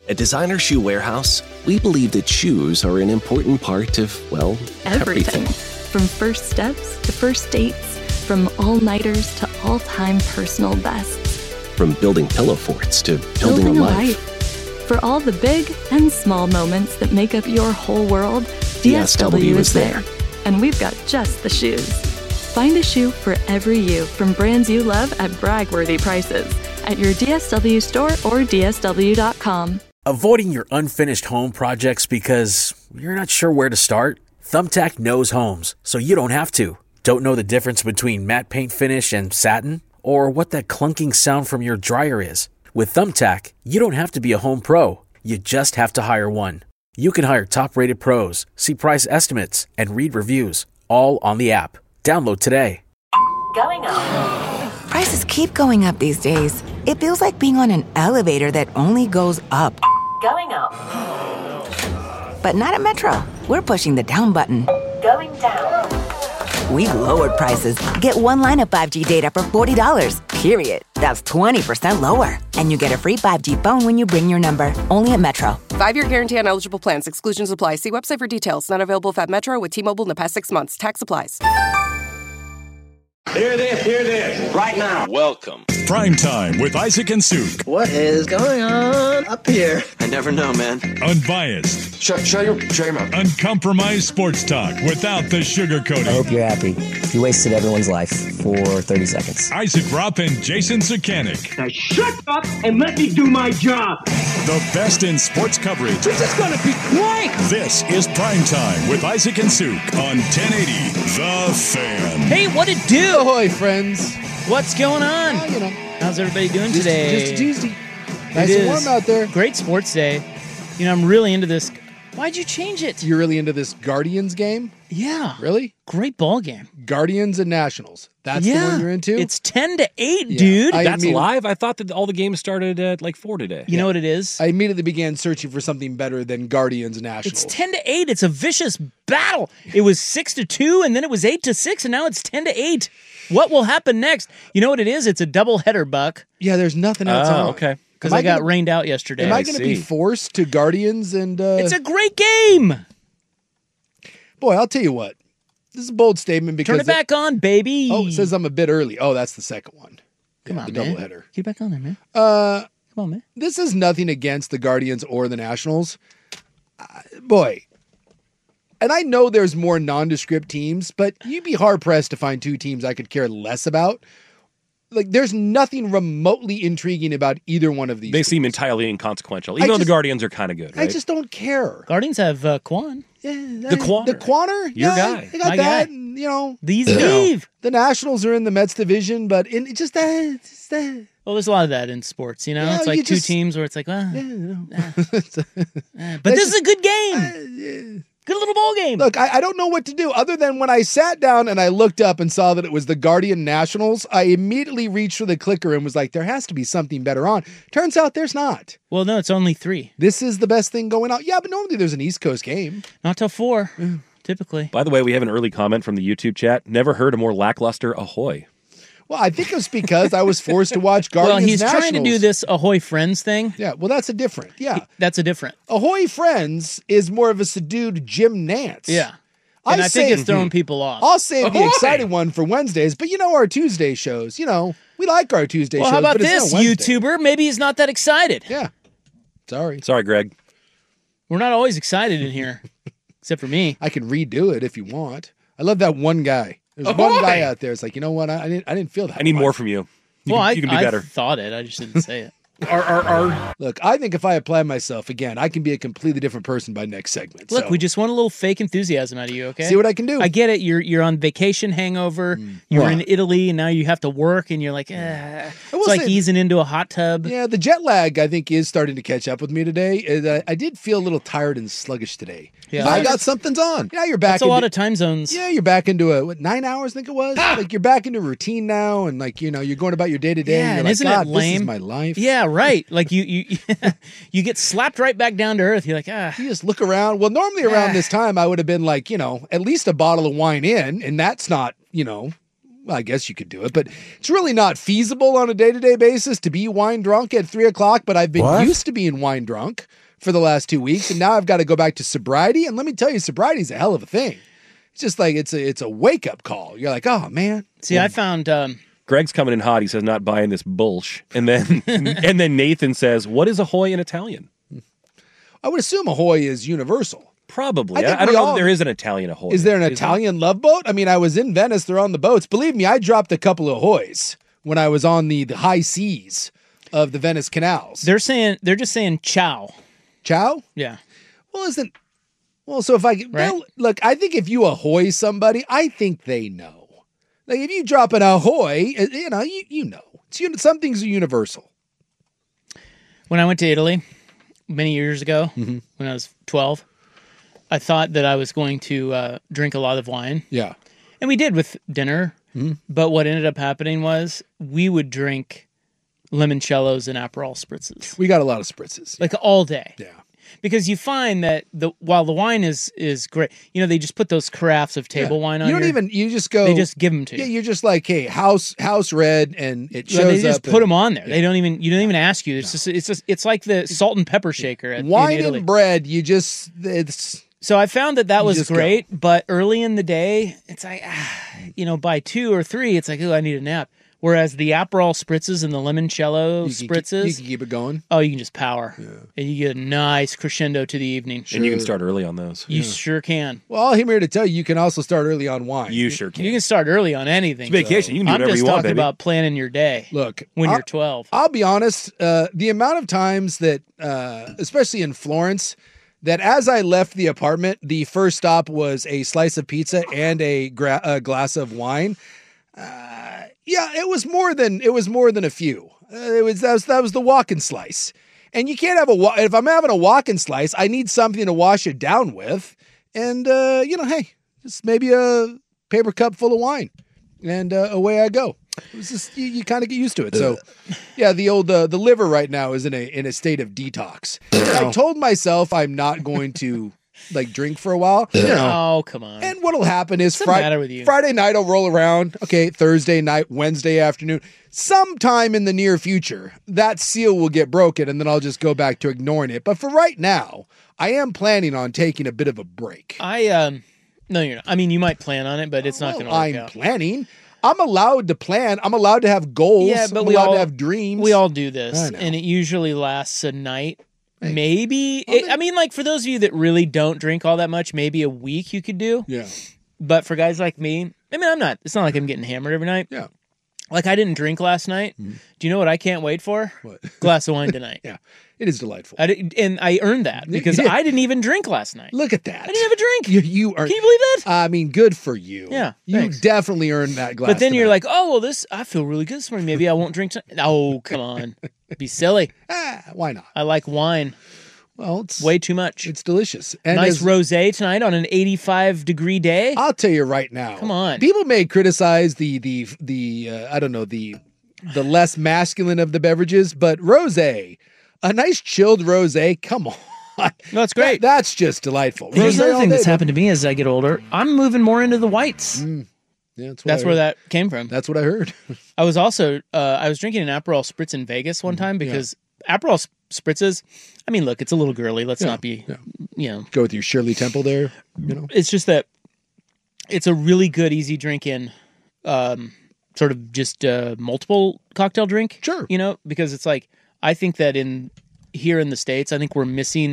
At Designer Shoe Warehouse, we believe that shoes are an important part of, well, everything. From first steps to first dates, from all-nighters to all-time personal bests. From building pillow forts to building a life. For all the big and small moments that make up your whole world, DSW is there. And we've got just the shoes. Find a shoe for every you from brands you love at brag-worthy prices at your DSW store or DSW.com. Avoiding your unfinished home projects because you're not sure where to start? Thumbtack knows homes, so you don't have to. Don't know the difference between matte paint finish and satin? Or what that clunking sound from your dryer is? With Thumbtack, you don't have to be a home pro. You just have to hire one. You can hire top-rated pros, see price estimates, and read reviews, all on the app. Download today. Going up. Prices keep going up these days. It feels like being on an elevator that only goes up. Going up. But not at Metro. We're pushing the down button. Going down. We've lowered prices. Get one line of 5G data for $40, period. That's 20% lower. And you get a free 5G phone when you bring your number. Only at Metro. 5-year guarantee on eligible plans. Exclusions apply. See website for details. Not available if at Metro with T-Mobile in the past 6 months. Tax applies. Hear this, right now. Welcome. Prime Time with Isaac and Suk. What is going on up here? I never know, man. Unbiased. Shut your mouth. Uncompromised sports talk without the sugarcoating. I hope you're happy. You wasted everyone's life for 30 seconds. Isaac Rupp and Jason Sukanik. Now shut up and let me do my job. The best in sports coverage. This is going to be great. This is Prime Time with Isaac and Suk on 1080 The Fan. Hey, what it do? Ahoy, friends. What's going on? How's everybody doing today? Just a Tuesday. Nice and warm out there. Great sports day. I'm really into this. Why'd you change it? You're really into this Guardians game? Yeah. Really? Great ball game. Guardians and Nationals. That's the one you're into? It's 10-8, dude. That's live? I thought that all the games started at like 4 today. You know what it is? I immediately began searching for something better than Guardians and Nationals. It's 10-8. It's a vicious battle. It was 6-2, and then it was 8-6, and now it's 10-8. What will happen next? You know what it is? It's a doubleheader, Buck. Yeah, there's nothing else on. Okay. Because I got rained out yesterday. Am I going to be forced to Guardians and... It's a great game! Boy, I'll tell you what. This is a bold statement because... Turn it back on, baby! Oh, it says I'm a bit early. Oh, that's the second one. Come on, the man. doubleheader. Get back on there, man. Come on, man. This is nothing against the Guardians or the Nationals. Boy... And I know there's more nondescript teams, but you'd be hard-pressed to find two teams I could care less about. Like, there's nothing remotely intriguing about either one of these They teams. seem entirely inconsequential, even though the Guardians are kind of good, right? I just don't care. Guardians have Quan. Yeah, the Quaner. The Quaner? Your yeah, guy. They got My that. guy. And, The easy leave. The Nationals are in the Mets division, but in just that. Well, there's a lot of that in sports, it's like two teams where it's like, well, but this is a good game. Good little ball game. Look, I don't know what to do other than when I sat down and I looked up and saw that it was the Guardian Nationals, I immediately reached for the clicker and was like, there has to be something better on. Turns out there's not. Well, no, it's only 3. This is the best thing going on. Yeah, but normally there's an East Coast game. Not till 4, typically. By the way, we have an early comment from the YouTube chat. Never heard a more lackluster ahoy. Well, I think it was because I was forced to watch Guardians Well, he's Nationals. trying to do this Ahoy Friends thing. Yeah, well, that's a different. Yeah. That's a different. Ahoy Friends is more of a subdued Jim Nance. Yeah. And I think it's throwing people off. I'll save the exciting one for Wednesdays, but our Tuesday shows, we like our Tuesday shows. Well, how about but it's this, no Wednesday. YouTuber? Maybe he's not that excited. Yeah. Sorry, Greg. We're not always excited in here, except for me. I can redo it if you want. I love that one guy. There's one guy out there. It's like, you know what? I didn't feel that. I need more from you. You can be better. I thought it. I just didn't say it. Look, I think if I apply myself again, I can be a completely different person by next segment. Look, so. we just want a little fake enthusiasm out of you, okay? See what I can do. I get it. You're on vacation hangover. You're in Italy, and now you have to work, and you're like, it's like easing into a hot tub. Yeah, the jet lag, I think, is starting to catch up with me today. I did feel a little tired and sluggish today. Yeah, I got something's on. Yeah, you're back. That's a lot of time zones. Yeah, you're back into 9 hours, I think it was. Like you're back into routine now, and you're going about your day to day. Yeah, and and you're isn't like, it God, lame? This is my life. Yeah, right. Like you you get slapped right back down to earth. You're like, You just look around. Well, normally around this time, I would have been like, at least a bottle of wine in, and that's not, well, I guess you could do it, but it's really not feasible on a day-to-day basis to be wine drunk at 3 o'clock. But I've been used to being wine drunk for the last 2 weeks, and now I've got to go back to sobriety. And let me tell you, sobriety is a hell of a thing. It's just like it's a wake-up call. You're like, oh man. See, I found Greg's coming in hot. He says, not buying this bullsh. And then and then Nathan says, what is ahoy in Italian? I would assume ahoy is universal. Probably. I don't know if there is an Italian ahoy. Is there an Italian love boat? I mean, I was in Venice. They're on the boats. Believe me, I dropped a couple of ahoys when I was on the high seas of the Venice canals. They're just saying ciao. Ciao? Yeah. Well, so if look, I think if you ahoy somebody, I think they know. Like if you drop an ahoy, you know. Some things are universal. When I went to Italy many years ago, Mm-hmm. when I was 12, I thought that I was going to drink a lot of wine. Yeah. And we did with dinner. Mm-hmm. But what ended up happening was we would drink limoncellos and Aperol spritzes. We got a lot of spritzes. Like all day. Yeah. Because you find that while the wine is great, they just put those carafes of table wine on. You just go. They just give them to you. Yeah, you're just like, hey, house red, and it shows up. They just put them on there. They don't even. You don't even ask you. It's like the salt and pepper shaker in wine Italy. and bread. So I found that was great, but early in the day, it's like, by 2 or 3, it's like, oh, I need a nap. Whereas the Aperol spritzes and the limoncello spritzes, you can keep it going. Oh, you can just power, and you get a nice crescendo to the evening. And you can start early on those. You sure can. Well, I'm here to tell you can also start early on wine. You sure can. You can start early on anything. It's vacation. You can do whatever you want, I'm just talking baby. about planning your day. Look, when you're 12. I'll be honest. The amount of times that, especially in Florence, that as I left the apartment, the first stop was a slice of pizza and a glass of wine. Yeah, it was more than a few. That was the walk-in slice, and you can't have if I'm having a walk-in slice, I need something to wash it down with, and hey, just maybe a paper cup full of wine, and away I go. It was just you kind of get used to it. So, yeah, the liver right now is in a state of detox. I told myself I'm not going to drink for a while. Oh, come on. And what'll happen is What's the matter with you? Friday night will roll around. Okay, Thursday night, Wednesday afternoon. Sometime in the near future, that seal will get broken, and then I'll just go back to ignoring it. But for right now, I am planning on taking a bit of a break. No, you're not. I mean, you might plan on it, but it's not going to work out. I'm planning. I'm allowed to plan. I'm allowed to have goals. Yeah, but I'm allowed to have dreams. We all do this, I know. and it usually lasts a night. Maybe. For those of you that really don't drink all that much, maybe a week you could do. Yeah. But for guys like me, it's not like I'm getting hammered every night. Yeah. Like I didn't drink last night. Mm-hmm. Do you know what I can't wait for? What? Glass of wine tonight. Yeah. It is delightful. And I earned that because I didn't even drink last night. Look at that. I didn't have a drink. You earned. Can you believe that? I mean, good for you. Yeah. You thanks. definitely earned that glass. But then tonight. you're like, oh, well, I feel really good this morning. Maybe I won't drink tonight. Oh, come on. Be silly. Why not? I like wine. Well, it's way too much. It's delicious. And nice rosé tonight on an 85-degree day. I'll tell you right now. Come on. People may criticize the I don't know, the less masculine of the beverages, but rosé, a nice chilled rosé, come on. No, it's great. That's just delightful. Here's another thing that's happened to me as I get older. I'm moving more into the whites. Yeah, that's where that came from. That's what I heard. I was also I was drinking an Aperol Spritz in Vegas one time because Aperol Spritzes, I mean, look, it's a little girly. Let's not be, Go with your Shirley Temple there. It's just that it's a really good, easy drink in sort of just multiple cocktail drink. Sure. Because it's like, I think that here in the States, I think we're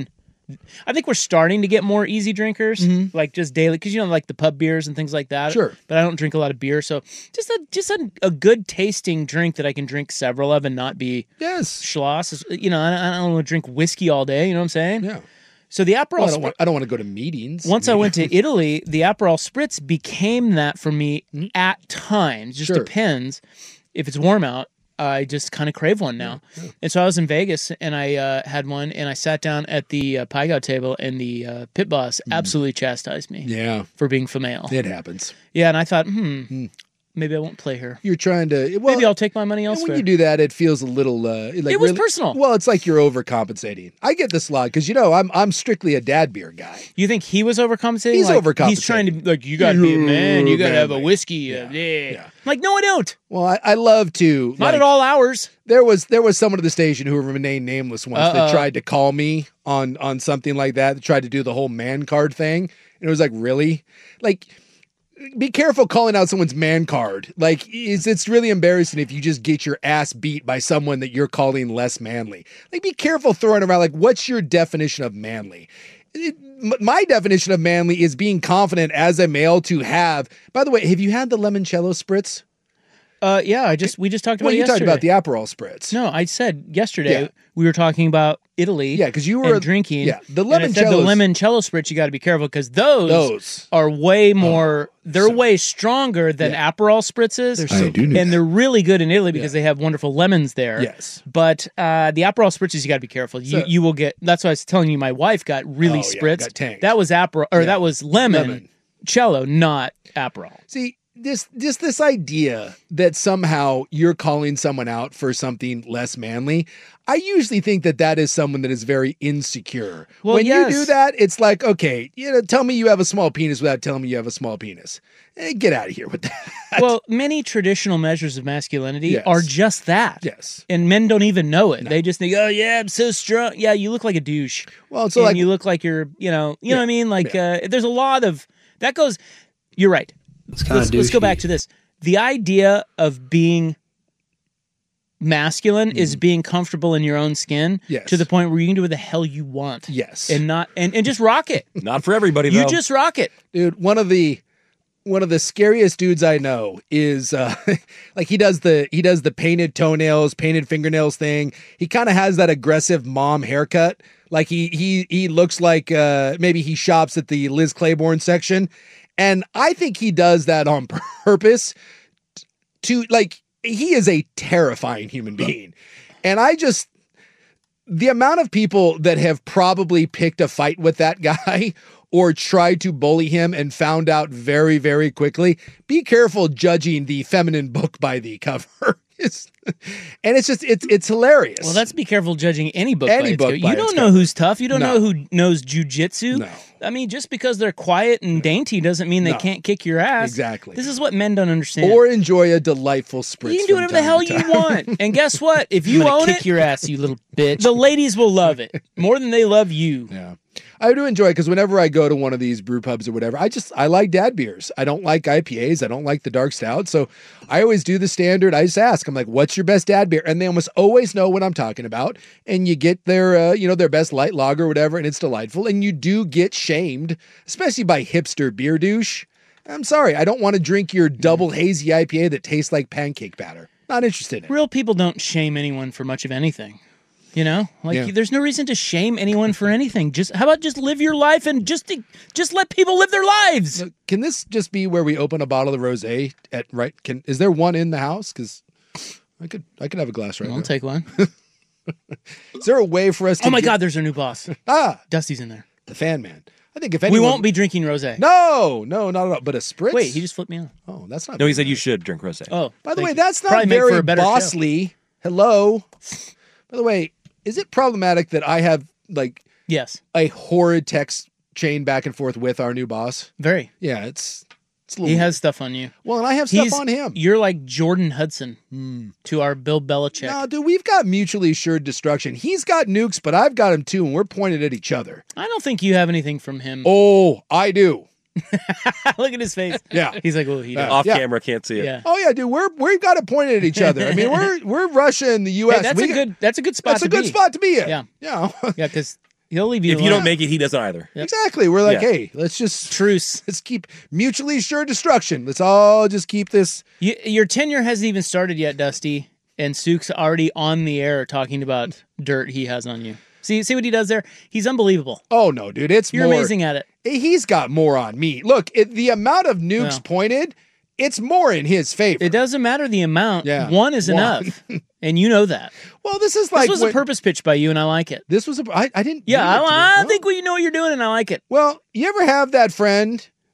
starting to get more easy drinkers, like just daily, because like the pub beers and things like that. Sure. But I don't drink a lot of beer, so just a good tasting drink that I can drink several of and not be schloss. I don't want to drink whiskey all day. You know what I'm saying? Yeah. So the Aperol. I don't want to go to meetings. Once I went to Italy, the Aperol Spritz became that for me at times. Just depends. If it's warm out, I just kind of crave one now. Yeah. And so I was in Vegas and I had one and I sat down at the Paigo table and the pit boss absolutely chastised me. Yeah. For being female. It happens. Yeah. And I thought, Maybe I won't play her. You're trying to. Well, maybe I'll take my money and elsewhere. when you do that, it feels a little. Like it was personal. Well, it's like you're overcompensating. I get this a lot because I'm strictly a dad beer guy. You think he was overcompensating? He's overcompensating. He's trying to you got to be a man. You got to have a whiskey. Yeah. Like no, I don't. Well, I love to. Not at all hours. There was someone at the station who remained nameless once that tried to call me on something like that. Tried to do the whole man card thing, and it was like, really, like. Be careful calling out someone's man card. Like, it's really embarrassing if you just get your ass beat by someone that you're calling less manly. Like, be careful throwing around, like, what's your definition of manly? My definition of manly is being confident as a male to have. By the way, have you had the limoncello spritz? Yeah, we just talked about it yesterday. You talked about the Aperol spritz. No, I said yesterday we were talking about Italy. Yeah, because you were drinking. Yeah, the limoncello. The limoncello spritz, you got to be careful because those are way more. They're way stronger than Aperol spritzes. They're so good. And they're really good in Italy because they have wonderful lemons there. Yes, but the Aperol spritzes, you got to be careful. You will get. That's why I was telling you. My wife got really spritzed. Got tanked. That was Aperol, or that was limoncello, not Aperol. See. This idea that somehow you're calling someone out for something less manly, I usually think that is someone that is very insecure. Well, when you do that, it's like, okay, tell me you have a small penis without telling me you have a small penis. Get out of here with that. Well, many traditional measures of masculinity are just that. Yes. And men don't even know it. No. They just think, oh, yeah, I'm so strong. Yeah, you look like a douche. Well, so like, you look like you're, you know what I mean? Like, there's a lot of, that goes, you're right. Let's go back to this. The idea of being masculine is being comfortable in your own skin to the point where you can do what the hell you want. Yes. And not and just rock it. Not for everybody, though. You just rock it. Dude, one of the scariest dudes I know is like he does the painted toenails, painted fingernails thing. He kind of has that aggressive mom haircut. Like he looks like maybe he shops at the Liz Claiborne section. And I think he does that on purpose to, like, he is a terrifying human being. And the amount of people that have probably picked a fight with that guy or tried to bully him and found out very, very quickly, be careful judging the feminine book by the cover. It's hilarious. Well, let's be careful judging any book. You don't know who's tough. You don't know who knows jujitsu. No. I mean, just because they're quiet and dainty doesn't mean they can't kick your ass. Exactly. This is what men don't understand. Or enjoy a delightful spritz. You can do whatever the hell you want. And guess what? If you own kick your ass, you little bitch. The ladies will love it more than they love you. Yeah. I do enjoy it because whenever I go to one of these brew pubs or whatever, I like dad beers. I don't like IPAs. I don't like the dark stout. So I always do the standard. I just ask, I'm like, what's your best dad beer? And they almost always know what I'm talking about. And you get their, their best light lager or whatever, and it's delightful. And you do get shamed, especially by hipster beer douche. I'm sorry. I don't want to drink your double hazy IPA that tastes like pancake batter. Not interested in it. Real people don't shame anyone for much of anything. You know, there's no reason to shame anyone for anything. How about just live your life and just let people live their lives? Look, can this just be where we open a bottle of rosé at right? Is there one in the house? Because I could have a glass right now. I'll take one. Is there a way for us to? Oh my God, there's our new boss. Dusty's in there. The fan man. I think if anyone... We won't be drinking rosé. No, not at all. But a spritz. Wait, he just flipped me on. Oh, that's not. No, he said you should drink rosé. Oh, by the way, that's not very bossly. Hello. By the way. Is it problematic that I have a horrid text chain back and forth with our new boss? Very. Yeah, it's a little he has stuff on you. Well, and I have stuff on him. You're like Jordan Hudson to our Bill Belichick. No, dude, we've got mutually assured destruction. He's got nukes, but I've got him too, and we're pointed at each other. I don't think you have anything from him. Oh, I do. Look at his face. Yeah, he's like, "Oh, he does." Off camera, can't see it. Yeah. Oh yeah, dude, we've got it pointed at each other. I mean, we're Russia and the U.S. Hey, that's a good spot. That's a good spot to be in. Yeah, yeah, because he'll leave you. If you don't make it, he doesn't either. Yep. Exactly. We're like, hey, let's just truce. Let's keep mutually assured destruction. Let's all just keep this. Your tenure hasn't even started yet, Dusty, and Sook's already on the air talking about dirt he has on you. See what he does there? He's unbelievable. Oh, no, dude. You're amazing at it. He's got more on me. Look, the amount of nukes pointed, it's more in his favor. It doesn't matter the amount. Yeah. One is enough. And you know that. Well, this is like... This was a purpose pitch by you, and I like it. This was I didn't... Yeah, I think you know what you're doing, and I like it. Well, you ever have that friend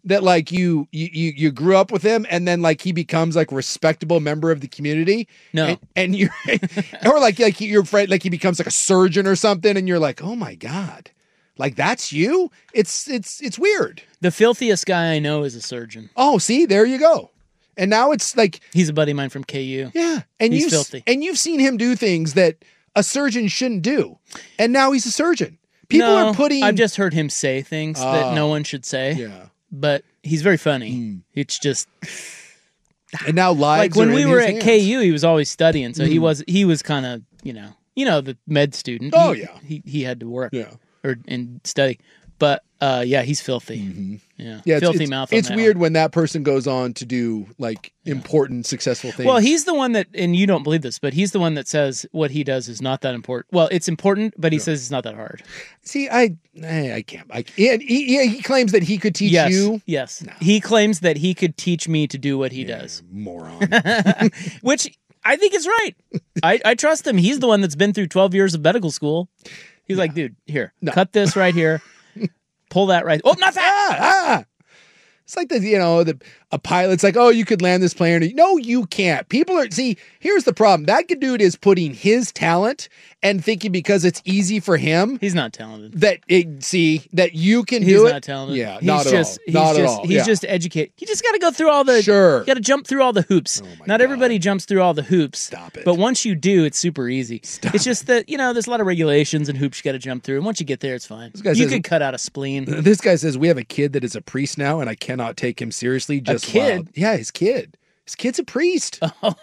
that like you grew up with him and then like he becomes like a respectable member of the community. No. And you're or like you're afraid like he becomes like a surgeon or something and you're like, oh my God. Like that's you? It's weird. The filthiest guy I know is a surgeon. Oh, see, there you go. And now it's like he's a buddy of mine from KU. Yeah. And he's filthy. And you've seen him do things that a surgeon shouldn't do. And now he's a surgeon. People are putting I've just heard him say things that no one should say. Yeah. But he's very funny. It's just and now lives like when are we in were his at hands. KU, he was always studying, so he was kind of, you know the med student. Oh, he had to work. Yeah. And study. But yeah, he's filthy. Yeah, filthy mouth. It's on that weird one. when that person goes on to do like important, successful things. Well, he's the one that, and you don't believe this, but he's the one that says what he does is not that important. Well, it's important, but he says it's not that hard. See, I can't. He claims that he could teach you. Yes, he claims that he could teach me to do what he does. Moron. Which I think is right. I trust him. He's the one that's been through 12 years of medical school. He's like, dude, here, cut this right here. Pull that right. Oh, not that. It's like a pilot's like, oh, you could land this plane. No, you can't. Here's the problem. That dude is putting his talent and thinking because it's easy for him. He's not talented. That you can He's do it. not talented. Yeah, he's not just, at all. Not at all. He's just educated. You just got to go through all the. Sure. You got to jump through all the hoops. Not everybody jumps through all the hoops. Stop it. But once you do, it's super easy. It's just that, there's a lot of regulations and hoops you got to jump through. And once you get there, it's fine. You could cut out a spleen. This guy says, we have a kid that is a priest now, and I cannot take him seriously. Just a kid? Loud. Yeah, his kid. His kid's a priest.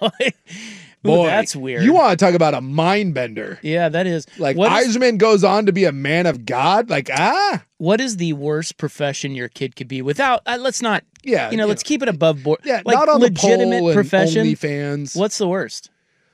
Boy, that's weird. You want to talk about a mind bender. Yeah, that is. Like, Eiserman goes on to be a man of God. Like, What is the worst profession your kid could be without, let's not, yeah, let's keep it above board. Yeah, like, not on legitimate the pole profession. And OnlyFans. What's the worst?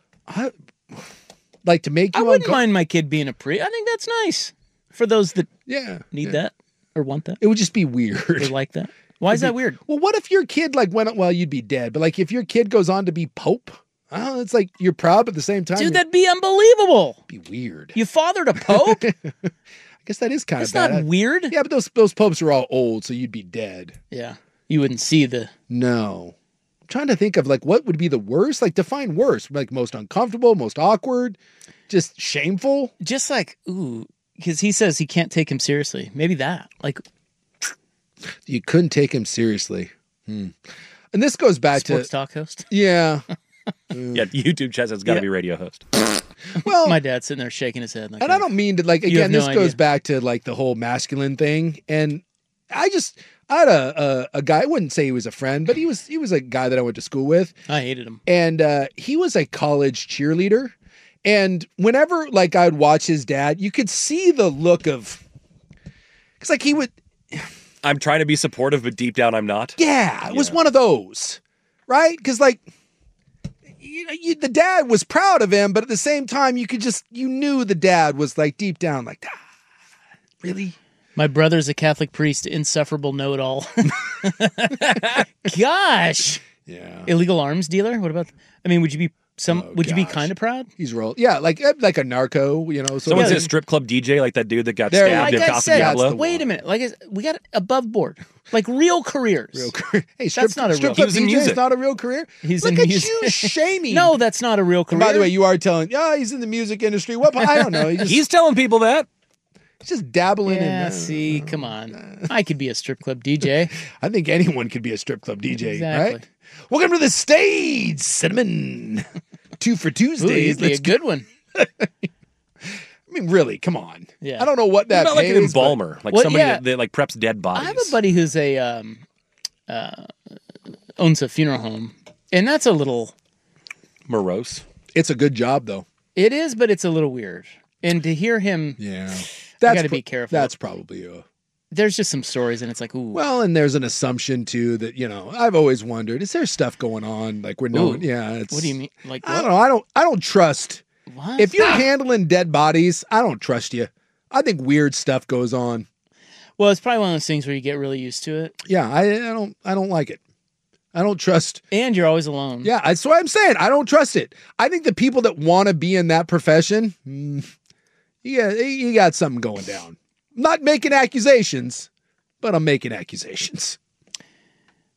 Like to make you I wouldn't mind my kid being a priest. I think that's nice for those that need that or want that. It would just be weird. Or like that. Why is that weird? Well, what if your kid you'd be dead, but like if your kid goes on to be Pope? Oh, it's like you're proud, but at the same time, dude, that'd be unbelievable. Be weird. You fathered a pope? I guess that is kind of bad. That's not weird. Yeah, but those popes are all old, so you'd be dead. Yeah, you wouldn't see the. No, I'm trying to think of like what would be the worst. Like define worst. Like most uncomfortable, most awkward, just shameful. Just like because he says he can't take him seriously. Maybe that you couldn't take him seriously. And this goes back Sports talk host. Yeah. Yeah, YouTube chat says it's got to be radio host. Well, my dad's sitting there shaking his head. Like, and I don't mean to again. No this idea. goes back to like the whole masculine thing, and I had a guy. I wouldn't say he was a friend, but he was a guy that I went to school with. I hated him, and he was a college cheerleader. And whenever like I'd watch his dad, you could see the look of, because like he would. I'm trying to be supportive, but deep down I'm not. Yeah, it was one of those, right? Because like. The dad was proud of him, but at the same time, you knew the dad was like deep down, like, really? My brother's a Catholic priest, insufferable know-it-all. Gosh. Yeah. Illegal arms dealer? What about, would you be would you be kind of proud? He's real. Yeah, like a narco, So someone said strip club DJ, like that dude that got stabbed in Casa Diablo. Wait a minute. We got above board. Like real careers. Real career. Hey, that's not a real career. DJ is not a real career. He's Look in at music. you shaming. No, that's not a real career. And by the way, you are telling, he's in the music industry. What? I don't know. He's telling people that. He's just dabbling in. See, come on. I could be a strip club DJ. I think anyone could be a strip club DJ, exactly. Right? Welcome to the stage, Cinnamon. 2 for Tuesdays. That's a good one. I mean, really, come on. Yeah. I don't know what that What about like an pays, embalmer, like somebody that like preps dead bodies. I have a buddy who's owns a funeral home, and that's a little morose. It's a good job, though. It is, but it's a little weird. And to hear him, got to be careful. That's probably There's just some stories, and it's like, ooh. Well, and there's an assumption too that I've always wondered: is there stuff going on like we're knowing? Yeah, it's. What do you mean? Like, what? I don't know. I don't trust. What? If you're handling dead bodies, I don't trust you. I think weird stuff goes on. Well, it's probably one of those things where you get really used to it. Yeah, I don't like it. I don't trust. And you're always alone. Yeah, that's what I'm saying. I don't trust it. I think the people that want to be in that profession, you got something going down. I'm not making accusations, but I'm making accusations.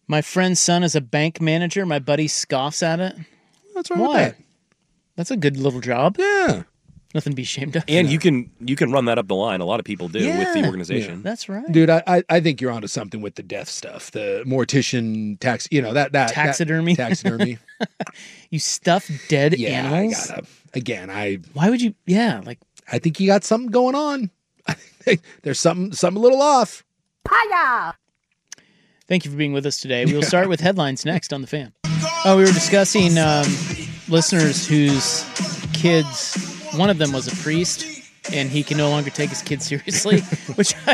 My friend's son is a bank manager. My buddy scoffs at it. What's wrong Why? with that? That's a good little job. Yeah. Nothing to be ashamed of. And you can run that up the line. A lot of people do with the organization. That's right. Dude, I think you're onto something with the death stuff. The mortician tax, that Taxidermy. Taxidermy. You stuff dead animals? Why would you? Yeah, like I think you got something going on. I think there's something a little off. Hiya! Thank you for being with us today. We'll start with headlines next on The Fan. We were discussing listeners whose kids, one of them was a priest, and he can no longer take his kids seriously, which I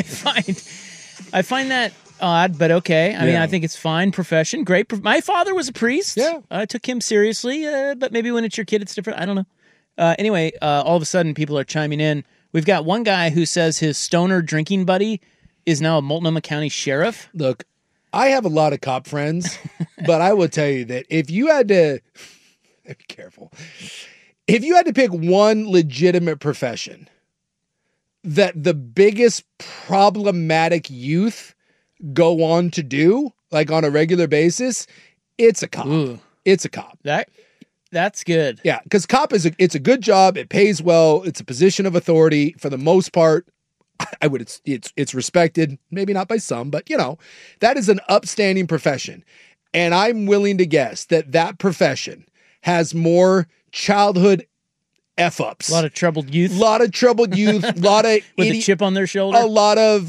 find that odd, but okay. I mean, I think it's fine profession. Great. My father was a priest. Yeah. I took him seriously, but maybe when it's your kid, it's different. I don't know. Anyway, all of a sudden, people are chiming in. We've got one guy who says his stoner drinking buddy is now a Multnomah County sheriff. Look, I have a lot of cop friends, but I will tell you that if you had to be careful, if you had to pick one legitimate profession that the biggest problematic youth go on to do, like on a regular basis, it's a cop. Ooh. It's a cop. That's good. Yeah, because cop it's a good job. It pays well. It's a position of authority for the most part. It's respected, maybe not by some, but that is an upstanding profession. And I'm willing to guess that profession has more childhood F-ups. A lot of troubled youth. A lot of with a chip on their shoulder. A lot of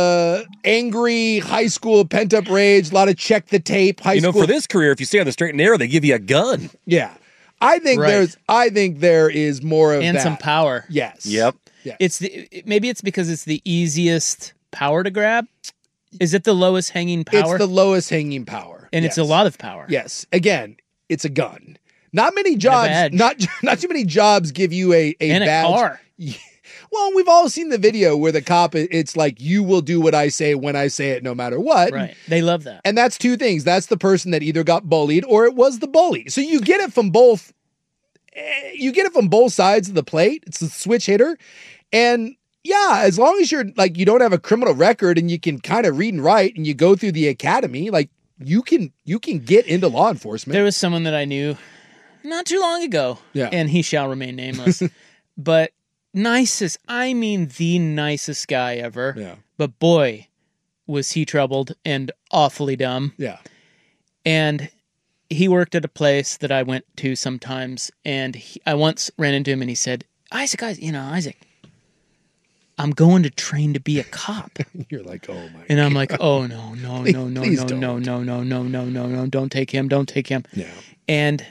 angry high school pent-up rage. A lot of check the tape high school. For this career, if you stay on the straight and narrow, they give you a gun. Yeah. I think there is more of and that. some power. Yes. Yep. Yeah. Maybe it's because it's the easiest power to grab. Is it the lowest hanging power? It's the lowest hanging power. And it's a lot of power. Yes. Again, it's a gun. Not many jobs. Not too many jobs give you a and badge. A car. Well, we've all seen the video where the cop, it's like, you will do what I say when I say it, no matter what. Right. They love that. And that's two things. That's the person that either got bullied or it was the bully. So you get it from both. You get it from both sides of the plate. It's a switch hitter. And yeah, as long as you're like, you don't have a criminal record and you can kind of read and write and you go through the academy, like you can get into law enforcement. There was someone that I knew not too long ago. Yeah. And he shall remain nameless. But the nicest guy ever. Yeah. But boy, was he troubled and awfully dumb. Yeah. And he worked at a place that I went to sometimes. And I once ran into him and he said, Isaac, I'm going to train to be a cop. You're like, oh my. And I'm like, oh no, Please don't take him. Yeah. And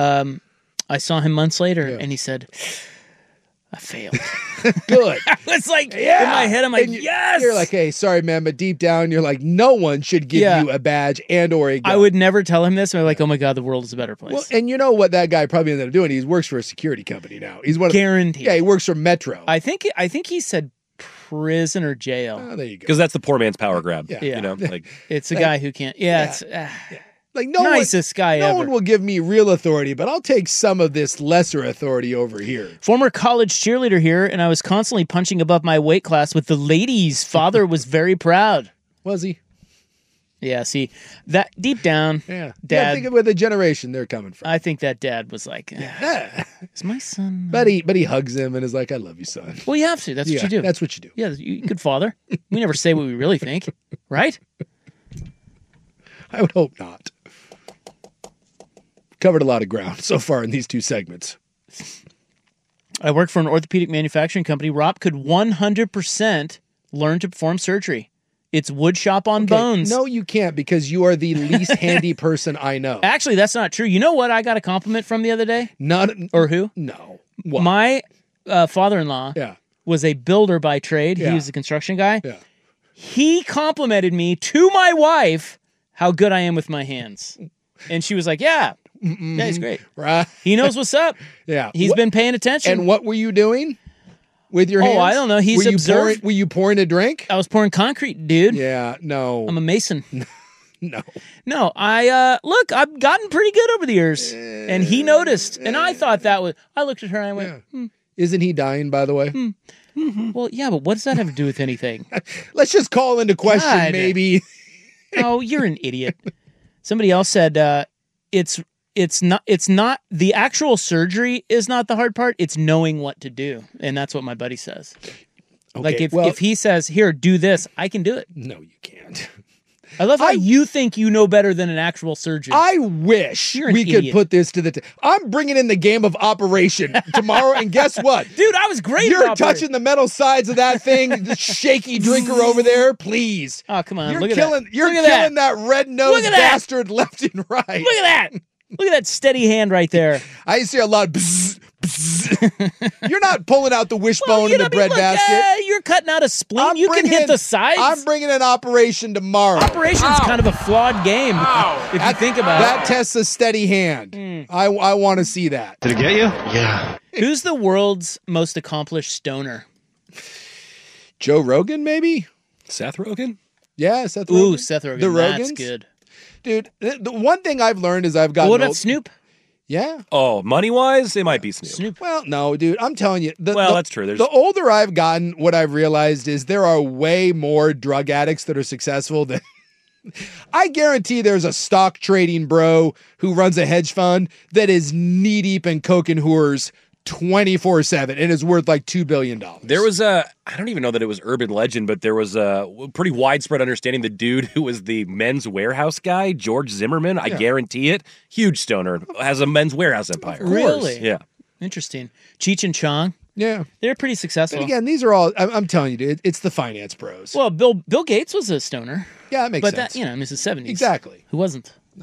I saw him months later and he said, I failed. Good. I was like, in my head, I'm like, yes. You're like, hey, sorry, man, but deep down, you're like, no one should give you a badge and or a gun. I would never tell him this. I'm like, oh my God, the world is a better place. Well, and you know what that guy probably ended up doing? He works for a security company now. He's guaranteed. Yeah, he works for Metro. I think he said prison or jail. Oh, there you go. Because that's the poor man's power grab. Yeah. Like it's a guy who can't. It's like nicest guy ever. No one will give me real authority, but I'll take some of this lesser authority over here. Former college cheerleader here, and I was constantly punching above my weight class with the ladies. Father was very proud. Was he? Yeah, see, that deep down, Dad. Yeah, think of where the generation they're coming from. I think that dad was like, is my son? But he hugs him and is like, I love you, son. Well, you have to. That's what you do. That's what you do. Yeah, good father. We never say what we really think, right? I would hope not. Covered a lot of ground so far in these two segments. I work for an orthopedic manufacturing company. Rob could 100% learn to perform surgery. It's wood shop on bones. No, you can't because you are the least handy person I know. Actually, that's not true. You know what I got a compliment from the other day? Or who? No. What? My father-in-law was a builder by trade. He was a construction guy. Yeah. He complimented me to my wife how good I am with my hands. And she was like, yeah, he's great. Right. He knows what's up. Yeah. He's been paying attention. And what were you doing with your hands? Oh, I don't know. He's observed. Were you pouring a drink? I was pouring concrete, dude. Yeah, no. I'm a mason. No. No, look, I've gotten pretty good over the years. And he noticed. And I thought I looked at her and I went, Isn't he dying, by the way? Well, yeah, but what does that have to do with anything? Let's just call into question, maybe. Oh, you're an idiot. Somebody else said it's not the actual surgery is not the hard part. It's knowing what to do, and that's what my buddy says. Okay, like if he says, "Here, do this," I can do it. No, you can't. I love how you think you know better than an actual surgeon. I wish we could put this to the I'm bringing in the game of Operation tomorrow, and guess what? Dude, I was great. You're touching the metal sides of that thing, the shaky drinker over there, please. Oh, come on. You're Look at killing, that. You're Look at killing that red-nosed bastard left and right. Look at that. Look at that steady hand right there. I see a lot of bzz, bzz. You're not pulling out the wishbone in the bread basket. You're cutting out a spleen. You can hit the sides. I'm bringing an Operation tomorrow. Operation's kind of a flawed game if you think about it. That tests a steady hand. I want to see that. Did it get you? Yeah. Who's the world's most accomplished stoner? Joe Rogan, maybe? Seth Rogen? Yeah, Seth Rogen. Ooh, Seth Rogen. The That's Rogans? good. Dude, the one thing I've learned is I've gotten What about old. Snoop? Yeah. Oh, money-wise, it might be Snoop. Well, no, dude, I'm telling you. That's true. The older I've gotten, what I've realized is there are way more drug addicts that are successful than... I guarantee there's a stock trading bro who runs a hedge fund that is knee-deep in coke and whores 24/7 and is worth like $2 billion. There was I don't even know that it was urban legend, but there was a pretty widespread understanding the dude who was the Men's Warehouse guy, George Zimmerman, I guarantee it, huge stoner, has a Men's Warehouse empire. Really? Yeah. Interesting. Cheech and Chong. Yeah. They're pretty successful. But again, these are all, I'm telling you, dude, it's the finance bros. Well, Bill Gates was a stoner. Yeah, that makes sense. But that, in his 70s. Exactly. Who wasn't? No.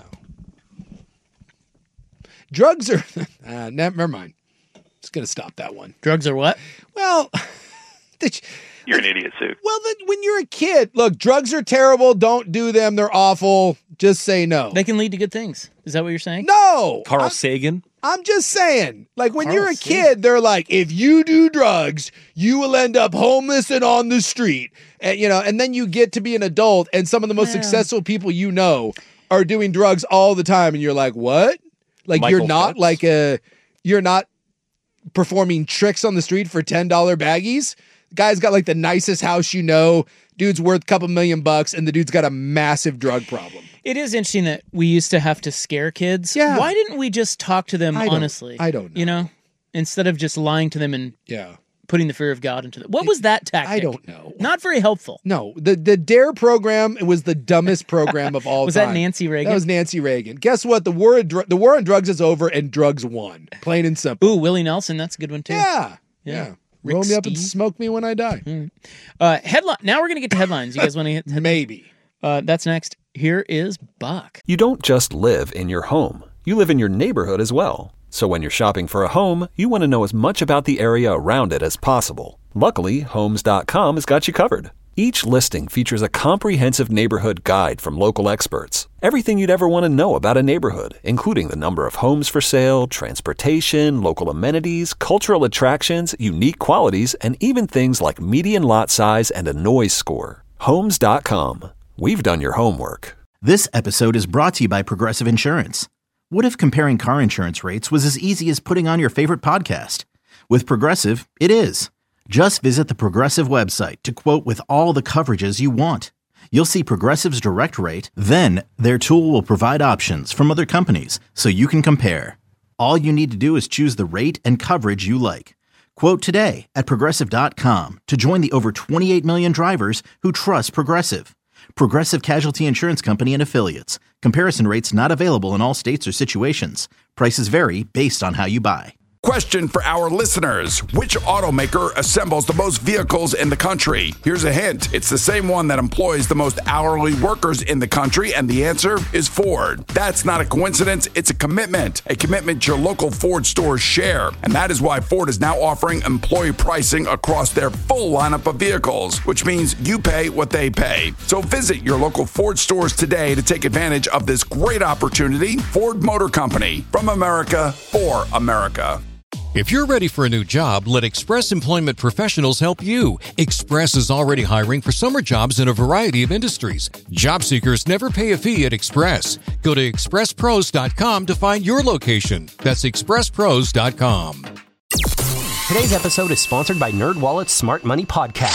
Drugs are, never mind. Just going to stop that one. Drugs are what? Well, you're an idiot, Sue. Well, when you're a kid, look, drugs are terrible. Don't do them. They're awful. Just say no. They can lead to good things. Is that what you're saying? No. Carl Sagan. I'm just saying, like when Carl you're a Sagan. kid, they're like, if you do drugs, you will end up homeless and on the street. And, and then you get to be an adult and some of the most successful people you know are doing drugs all the time. And you're like, what? Like Michael you're not Phelps? you're not performing tricks on the street for $10 baggies. Guy's got like the nicest house dude's worth a couple $1 million and the dude's got a massive drug problem. It is interesting that we used to have to scare kids. Yeah. Why didn't we just talk to them honestly? I don't know. Instead of just lying to them and Yeah. putting the fear of God into them. What was that tactic? I don't know. Not very helpful. No, the DARE program was the dumbest program of all Was time. that Nancy Reagan? That was Nancy Reagan. Guess what? The war on drugs is over and drugs won. Plain and simple. Ooh, Willie Nelson. That's a good one too. Yeah. Roll me up and smoke me when I die. Headline. Now we're going to get to headlines. You guys want to hit headlines? Maybe. That's next. Here is Buck. You don't just live in your home. You live in your neighborhood as well. So when you're shopping for a home, you want to know as much about the area around it as possible. Luckily, Homes.com has got you covered. Each listing features a comprehensive neighborhood guide from local experts. Everything you'd ever want to know about a neighborhood, including the number of homes for sale, transportation, local amenities, cultural attractions, unique qualities, and even things like median lot size and a noise score. Homes.com. We've done your homework. This episode is brought to you by Progressive Insurance. What if comparing car insurance rates was as easy as putting on your favorite podcast? With Progressive, it is. Just visit the Progressive website to quote with all the coverages you want. You'll see Progressive's direct rate, then their tool will provide options from other companies so you can compare. All you need to do is choose the rate and coverage you like. Quote today at Progressive.com to join the over 28 million drivers who trust Progressive. Progressive Casualty Insurance Company and Affiliates. Comparison rates not available in all states or situations. Prices vary based on how you buy. Question for our listeners. Which automaker assembles the most vehicles in the country? Here's a hint. It's the same one that employs the most hourly workers in the country, and the answer is Ford. That's not a coincidence. It's a commitment your local Ford stores share. And that is why Ford is now offering employee pricing across their full lineup of vehicles, which means you pay what they pay. So visit your local Ford stores today to take advantage of this great opportunity. Ford Motor Company, from America for America. If you're ready for a new job, let Express Employment Professionals help you. Express is already hiring for summer jobs in a variety of industries. Job seekers never pay a fee at Express. Go to expresspros.com to find your location. That's expresspros.com. Today's episode is sponsored by NerdWallet's Smart Money Podcast.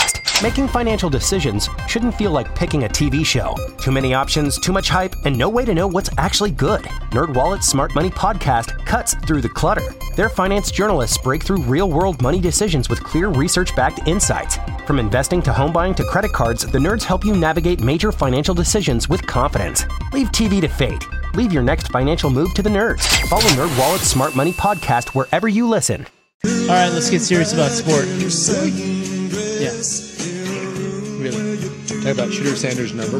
Making financial decisions shouldn't feel like picking a TV show. Too many options, too much hype, and no way to know what's actually good. NerdWallet's Smart Money Podcast cuts through the clutter. Their finance journalists break through real-world money decisions with clear research-backed insights. From investing to home buying to credit cards, the nerds help you navigate major financial decisions with confidence. Leave TV to fate. Leave your next financial move to the nerds. Follow NerdWallet's Smart Money Podcast wherever you listen. All right, let's get serious about sport. Yeah. Really? Talk about Shooter Sanders' number.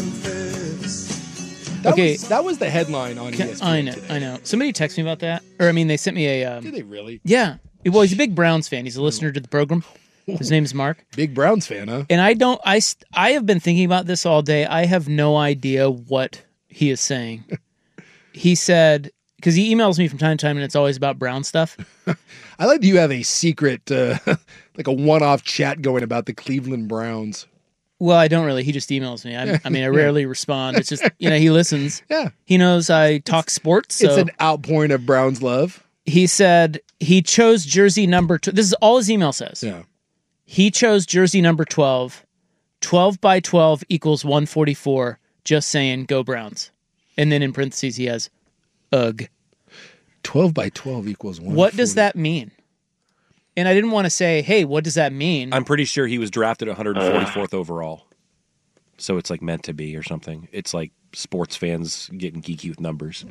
That was the headline on ESPN. I know. Somebody texted me about that. Or, I mean, they sent me a... Did they really? Yeah. Well, he's a big Browns fan. He's a listener to the program. His name's Mark. Big Browns fan, huh? And I have been thinking about this all day. I have no idea what he is saying. He said... Because he emails me from time to time, and it's always about Brown stuff. I like that you have a secret, like a one-off chat going about the Cleveland Browns. Well, I don't really. He just emails me. I rarely respond. It's just, he listens. Yeah. He knows I talk sports. So it's an outpouring of Browns love. He said he chose jersey number 2. This is all his email says. Yeah. He chose jersey number 12. 12 by 12 equals 144. Just saying, go Browns. And then in parentheses, he has... Ugh. 12 by 12 equals 1. What does that mean? And I didn't want to say, hey, what does that mean? I'm pretty sure he was drafted 144th overall. So it's like meant to be or something. It's like sports fans getting geeky with numbers.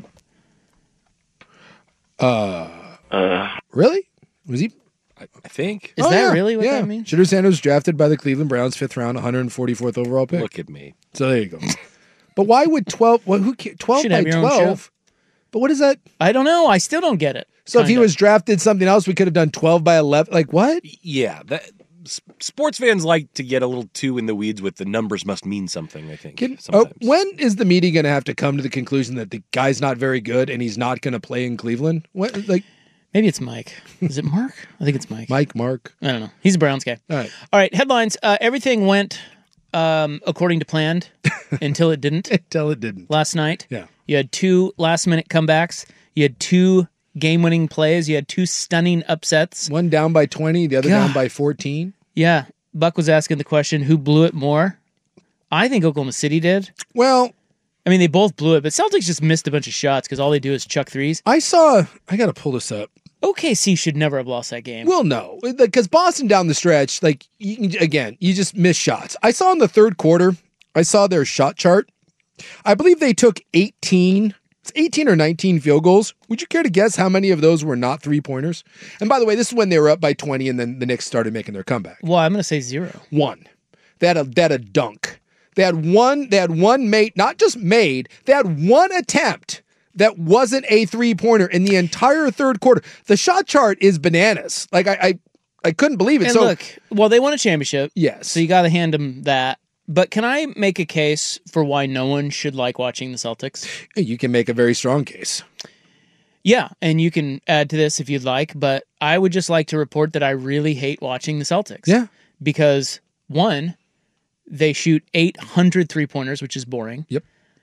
Really? Was he? I think. Is that really what that means? Shooter Sanders was drafted by the Cleveland Browns, 5th round, 144th overall pick. Look at me. So there you go. But why would 12? Well, who 12 Should by have your own 12? show. But what is that? I don't know. I still don't get it. So if he was drafted something else, we could have done 12 by 11. Like what? Yeah. Sports fans like to get a little too in the weeds with the numbers must mean something, I think. When is the media going to have to come to the conclusion that the guy's not very good and he's not going to play in Cleveland? Maybe it's Mike. Is it Mark? I think it's Mike. Mark. I don't know. He's a Browns guy. All right. Headlines. Everything went according to planned until it didn't. Last night. Yeah. You had 2 last-minute comebacks. You had 2 game-winning plays. You had 2 stunning upsets. One down by 20, the other down by 14. Yeah. Buck was asking the question, who blew it more? I think Oklahoma City did. Well, I mean, they both blew it, but Celtics just missed a bunch of shots because all they do is chuck threes. I got to pull this up. OKC should never have lost that game. Well, no, because Boston down the stretch, you just miss shots. I saw in the third quarter, I saw their shot chart. I believe they took 18 or 19 field goals. Would you care to guess how many of those were not 3-pointers? And by the way, this is when they were up by 20 and then the Knicks started making their comeback. Well, I'm going to say 0. 1. They had a dunk. They had one made, not just made, they had one attempt that wasn't a 3-pointer in the entire third quarter. The shot chart is bananas. Like I couldn't believe it. And look, well, they won a championship. Yes. So you got to hand them that. But can I make a case for why no one should like watching the Celtics? You can make a very strong case. Yeah, and you can add to this if you'd like, but I would just like to report that I really hate watching the Celtics. Yeah. Because, 1, they shoot 800 3-pointers, which is boring. Yep.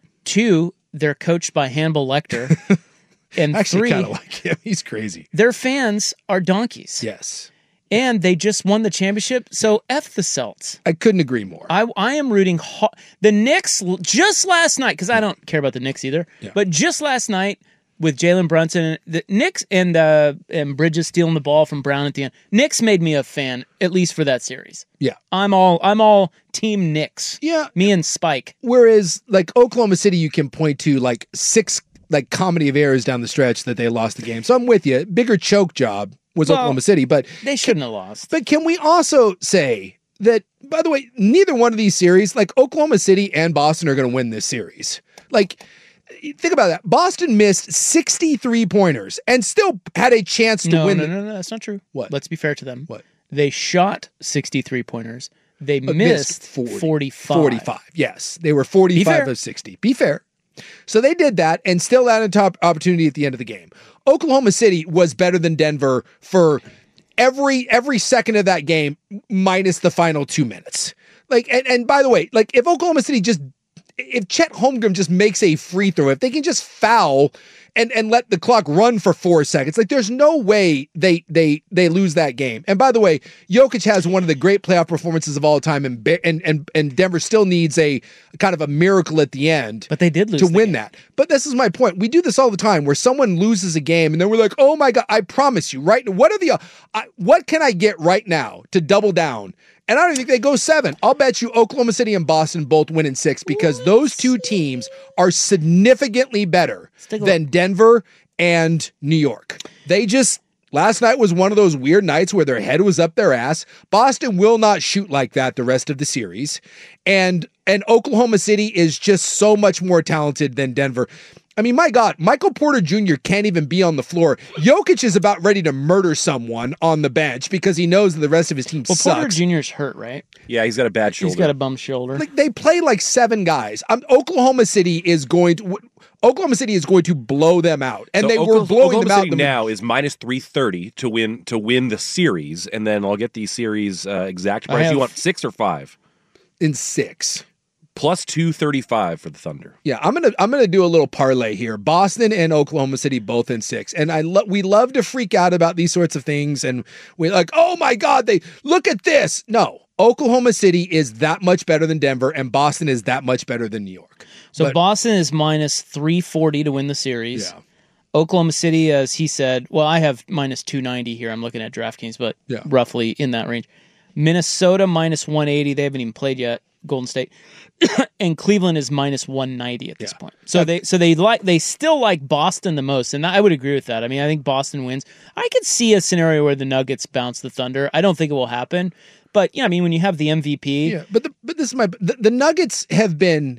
2, they're coached by Hannibal Lecter. And Actually, 3, kind of like him. He's crazy. Their fans are donkeys. Yes. And they just won the championship, so F the Celts. I couldn't agree more. I am rooting the Knicks just last night, because I don't care about the Knicks either, but just last night with Jalen Brunson, the Knicks and Bridges stealing the ball from Brown at the end, Knicks made me a fan, at least for that series. Yeah. I'm all team Knicks. Yeah. Me and Spike. Whereas, Oklahoma City, you can point to, 6, comedy of errors down the stretch that they lost the game. So I'm with you. Bigger choke job was Oklahoma City, but they shouldn't have lost. But can we also say that, by the way, neither one of these series, Oklahoma City and Boston are going to win this series. Think about that. Boston missed 63 pointers and still had a chance to win. No, that's not true. What? Let's be fair to them. What? They shot 63 pointers. They missed 45. 45. Yes. They were 45 of 60. Be fair. So they did that and still had a top opportunity at the end of the game. Oklahoma City was better than Denver for every second of that game minus the final 2 minutes. And by the way, if Oklahoma City just if Chet Holmgren just makes a free throw, if they can just foul and let the clock run for 4 seconds, like there's no way they lose that game. And by the way, Jokic has one of the great playoff performances of all time, and Denver still needs a kind of a miracle at the end. But they did lose to win that. But this is my point. We do this all the time, where someone loses a game, and then we're like, "Oh my God!" I promise you, right? What can I get right now to double down? And I don't think they go 7. I'll bet you Oklahoma City and Boston both win in 6 because those two teams are significantly better than Denver and New York. Last night was one of those weird nights where their head was up their ass. Boston will not shoot like that the rest of the series. And Oklahoma City is just so much more talented than Denver. I mean, my God, Michael Porter Jr. can't even be on the floor. Jokic is about ready to murder someone on the bench because he knows that the rest of his team sucks. Porter Jr.'s hurt, right? Yeah, he's got a bad shoulder. He's got a bum shoulder. Like they play like 7 guys. Oklahoma City is going to blow them out, and they were blowing them out. City now is minus 330 to win the series, and then I'll get the series exact price. You want 6 or 5? In 6. Plus 235 for the Thunder. Yeah, I'm gonna do a little parlay here. Boston and Oklahoma City both in 6, and we love to freak out about these sorts of things, and we're like, oh my God, they look at this. No, Oklahoma City is that much better than Denver, and Boston is that much better than New York. So Boston is minus 340 to win the series. Yeah. Oklahoma City, as he said, well, I have minus 290 here. I'm looking at DraftKings, but roughly in that range. Minnesota minus 180. They haven't even played yet. Golden State. And Cleveland is minus 190 at this point. So they still like Boston the most, and I would agree with that. I mean, I think Boston wins. I could see a scenario where the Nuggets bounce the Thunder. I don't think it will happen, but I mean, when you have the MVP, but this is the Nuggets have been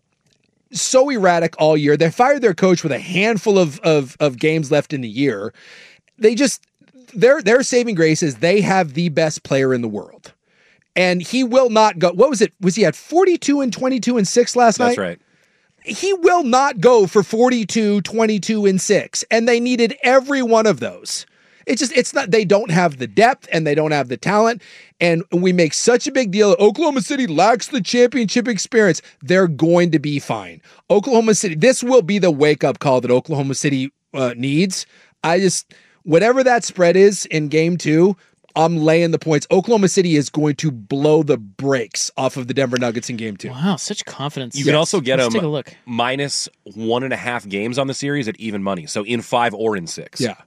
so erratic all year. They fired their coach with a handful of games left in the year. They just their saving grace is they have the best player in the world. And he will not go. What was it? Was he at 42 and 22 and 6 last night? That's right. He will not go for 42, 22 and 6. And they needed every one of those. It's not, they don't have the depth and they don't have the talent. And we make such a big deal. Oklahoma City lacks the championship experience. They're going to be fine. Oklahoma City, this will be the wake up call that Oklahoma City needs. Whatever that spread is in game 2, I'm laying the points. Oklahoma City is going to blow the brakes off of the Denver Nuggets in game 2. Wow, such confidence. You can also get them take a look. minus 1.5 games on the series at even money. So in 5 or in 6. Yeah.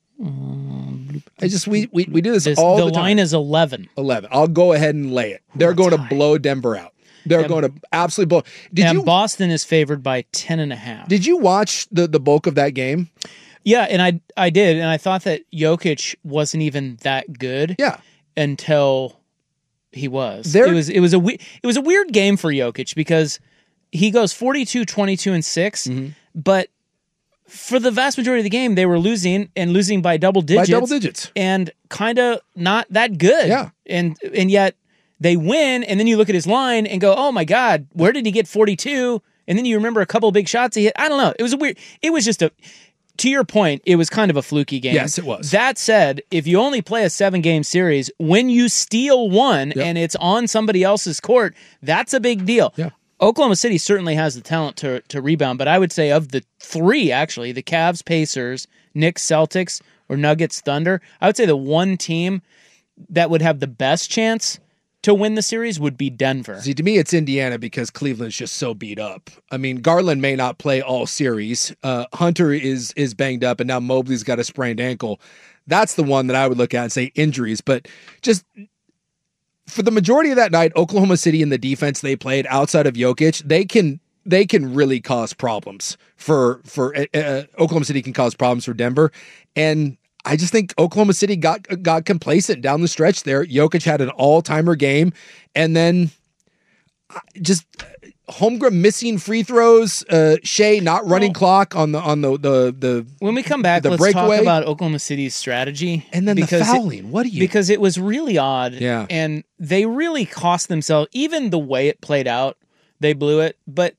We do this all the time. The line is 11. 11. I'll go ahead and lay it. They're going to blow Denver out. They're going to absolutely blow. Boston is favored by 10.5. Did you watch the bulk of that game? Yeah, and I did, and I thought that Jokic wasn't even that good. Yeah, until he was. It was a weird game for Jokic because he goes 42, 22, and 6, but for the vast majority of the game they were losing by double digits. And kind of not that good. Yeah, and yet they win, and then you look at his line and go, oh my God, where did he get 42? And then you remember a couple of big shots he hit. I don't know. It was weird. It was just to your point, it was kind of a fluky game. Yes, it was. That said, if you only play a 7-game series, when you steal one and it's on somebody else's court, that's a big deal. Yeah. Oklahoma City certainly has the talent to rebound, but I would say of the 3, actually, the Cavs, Pacers, Knicks, Celtics, or Nuggets, Thunder, I would say the one team that would have the best chance to win the series would be Denver. See, to me, it's Indiana because Cleveland's just so beat up. I mean, Garland may not play all series. Hunter is banged up, and now Mobley's got a sprained ankle. That's the one that I would look at and say injuries. But just for the majority of that night, Oklahoma City and the defense they played outside of Jokic, they can really cause problems for Oklahoma City can cause problems for Denver. And I just think Oklahoma City got complacent down the stretch there. Jokic had an all-timer game, and then just Holmgren missing free throws, Shea not running clock on the when we come back, let's breakaway. Talk about Oklahoma City's strategy. And then the fouling. Because it was really odd. Yeah. And they really cost themselves, even the way it played out, they blew it. But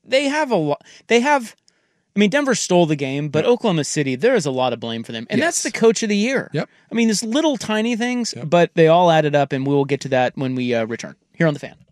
Denver stole the game, but Oklahoma City, there is a lot of blame for them. And that's the coach of the year. Yep. I mean, there's little tiny things, but they all added up, and we will get to that when we return here on The Fan.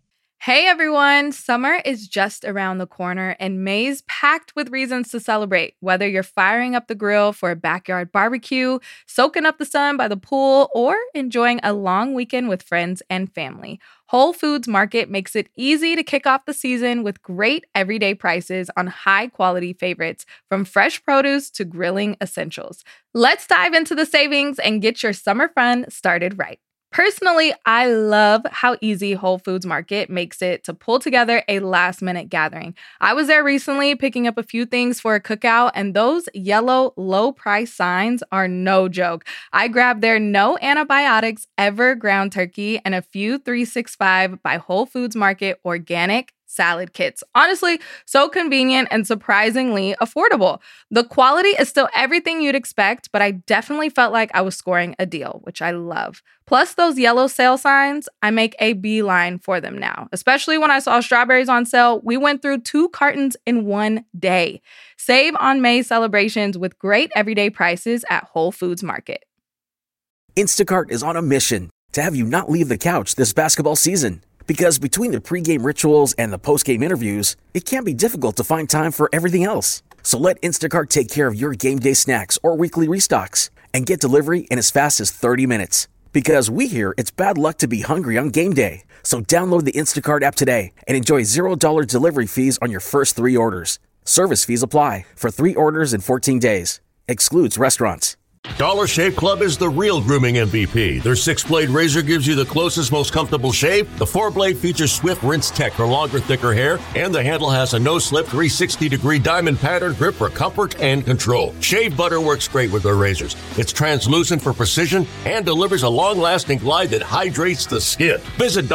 Hey everyone, summer is just around the corner and May's packed with reasons to celebrate. Whether you're firing up the grill for a backyard barbecue, soaking up the sun by the pool, or enjoying a long weekend with friends and family, Whole Foods Market makes it easy to kick off the season with great everyday prices on high-quality favorites, from fresh produce to grilling essentials. Let's dive into the savings and get your summer fun started right. Personally, I love how easy Whole Foods Market makes it to pull together a last-minute gathering. I was there recently picking up a few things for a cookout, and those yellow low-price signs are no joke. I grabbed their no antibiotics ever ground turkey and a few 365 by Whole Foods Market organic salad kits. Honestly, so convenient and surprisingly affordable. The quality is still everything you'd expect, but I definitely felt like I was scoring a deal, which I love. Plus those yellow sale signs, I make a beeline for them now. Especially when I saw strawberries on sale, we went through 2 cartons in one day. Save on May celebrations with great everyday prices at Whole Foods Market. Instacart is on a mission to have you not leave the couch this basketball season. Because between the pregame rituals and the postgame interviews, it can be difficult to find time for everything else. So let Instacart take care of your game day snacks or weekly restocks and get delivery in as fast as 30 minutes. Because we hear it's bad luck to be hungry on game day. So download the Instacart app today and enjoy $0 delivery fees on your first 3 orders. Service fees apply for 3 orders in 14 days. Excludes restaurants. Dollar Shave Club is the real grooming MVP. Their 6-blade razor gives you the closest, most comfortable shave. The 4-blade features Swift Rinse Tech for longer, thicker hair. And the handle has a no-slip 360-degree diamond pattern grip for comfort and control. Shave butter works great with their razors. It's translucent for precision and delivers a long-lasting glide that hydrates the skin. Visit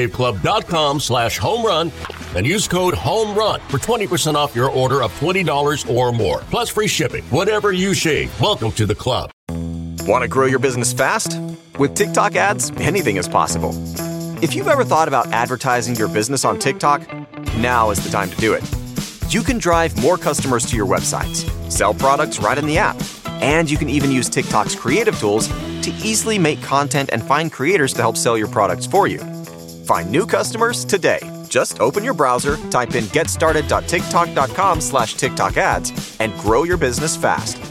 dollarshaveclub.com/homerun and use code HOMERUN for 20% off your order of $20 or more. Plus free shipping. Whatever you shave, welcome to the club. Want to grow your business fast? With TikTok ads, anything is possible. If you've ever thought about advertising your business on TikTok, now is the time to do it. You can drive more customers to your websites, sell products right in the app, and you can even use TikTok's creative tools to easily make content and find creators to help sell your products for you. Find new customers today. Just open your browser, type in getstarted.tiktok.com/TikTok ads, and grow your business fast.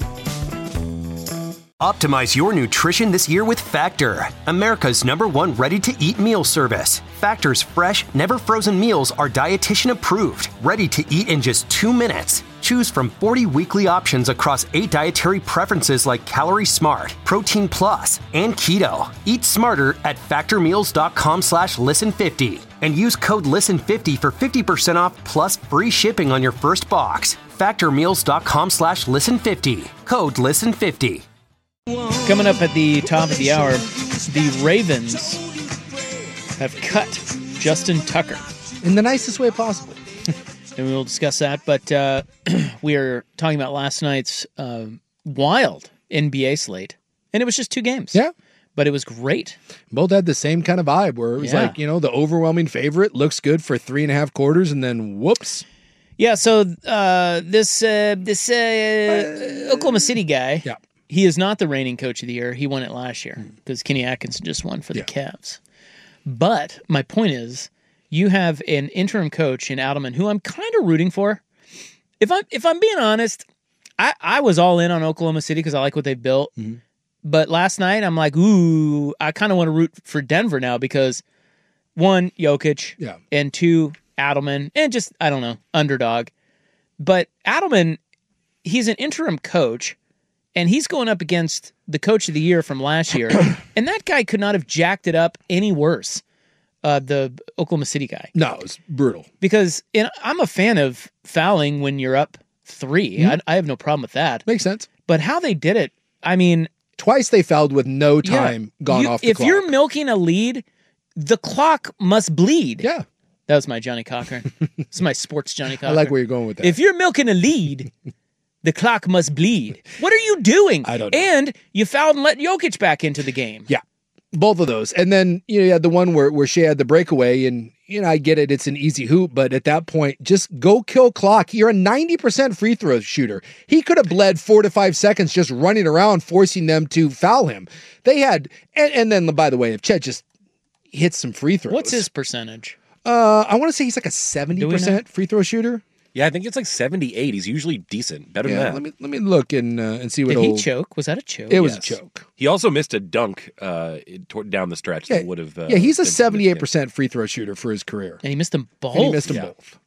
Optimize your nutrition this year with Factor, America's #1 ready-to-eat meal service. Factor's fresh, never-frozen meals are dietitian approved, ready to eat in just 2 minutes. Choose from 40 weekly options across 8 dietary preferences like Calorie Smart, Protein Plus, and Keto. Eat smarter at factormeals.com/listen50 and use code LISTEN50 for 50% off plus free shipping on your first box. Factormeals.com/listen50. Code LISTEN50. Coming up at the top of the hour, the Ravens have cut Justin Tucker. In the nicest way possible. And we will discuss that, but we are talking about last night's wild NBA slate. And it was just 2 games. Yeah. But it was great. Both had the same kind of vibe where it was like, the overwhelming favorite looks good for 3.5 quarters and then whoops. Yeah, so this Oklahoma City guy, he is not the reigning coach of the year. He won it last year because Kenny Atkinson just won for the Cavs. But my point is, you have an interim coach in Adelman who I'm kind of rooting for. If I'm being honest, I was all in on Oklahoma City because I like what they've built. Mm-hmm. But last night I'm like, ooh, I kind of want to root for Denver now because 1, Jokic, and 2, Adelman, and just, I don't know, underdog. But Adelman, he's an interim coach, and he's going up against the coach of the year from last year, and that guy could not have jacked it up any worse, the Oklahoma City guy. No, it was brutal. Because I'm a fan of fouling when you're up 3. Mm-hmm. I have no problem with that. Makes sense. But how they did it, I mean... Twice they fouled with no time gone off the clock. If you're milking a lead, the clock must bleed. Yeah. That was my Johnny Cochran. This is my sports Johnny Cochran. I like where you're going with that. If you're milking a lead, the clock must bleed. What are you doing? I don't know. And you fouled and let Jokic back into the game. Yeah. Both of those. And then, you had the one where Shea had the breakaway, and, I get it. It's an easy hoop, but at that point, just go kill clock. You're a 90% free throw shooter. He could have bled 4 to 5 seconds just running around, forcing them to foul him. They had, and then, by the way, if Chet just hits some free throws. What's his percentage? I want to say he's like a 70% free throw shooter. Yeah, I think it's like 78. He's usually decent, better than that. Let me look and see what. Did he choke? Was that a choke? It was a choke. He also missed a dunk down the stretch that would have. He's a 78% free throw shooter for his career, and he missed them both. And he missed them both.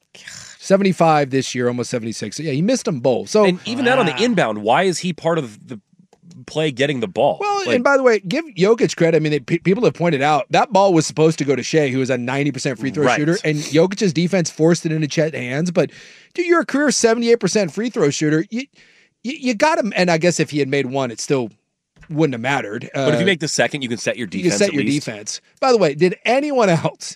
75 this year, almost 76. Yeah, he missed them both. So and even that on the inbound, why is he part of the play getting the ball? Well, and by the way, give Jokic credit. I mean, people have pointed out that ball was supposed to go to Shea, who was a 90% free throw shooter, and Jokic's defense forced it into Chet's hands. But dude, you're a career 78% free throw shooter. You got him, and I guess if he had made one, it still wouldn't have mattered. But if you make the second, you can set your defense. You can set your defense. By the way, did anyone else?